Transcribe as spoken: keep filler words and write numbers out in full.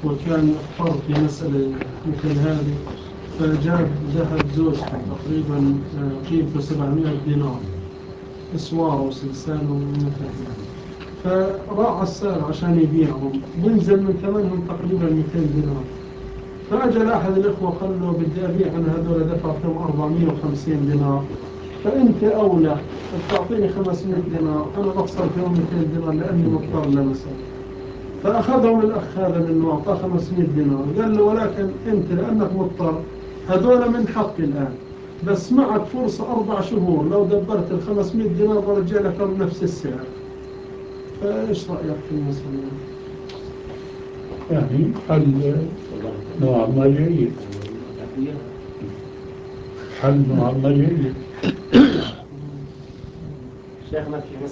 وكان اضطر في مسألة مثل هذه، فجاب ذهب زوجته تقريبا قيمته سبعمائة دينار، إسواره وسلساله ومثل هذا، فراح السعر عشان يبيعهم بنزل من ثمنهم تقريبا مئتين دينار. فأجل أحد الإخوة قال له بدي أبيع أنا هذول دفع فيهم أربعمائة وخمسين دينار، فأنت أولى تعطيني خمسمائة دينار، أنا بخسر فيهم مئتين دينار لأني مضطر لمسألة. فأخذهم الأخ هذا منه وأعطاه خمسمائة دينار، قال له ولكن أنت لأنك مضطر هذول من حقي الآن، بس معك فرصة أربع شهور لو دبرت ال خمسمائة دينار برجع لك بنفس السعر. فإيش رأيك في المسألة؟ يعني حل نوع ما جيد، حل نوع ما جيد. شيخنا في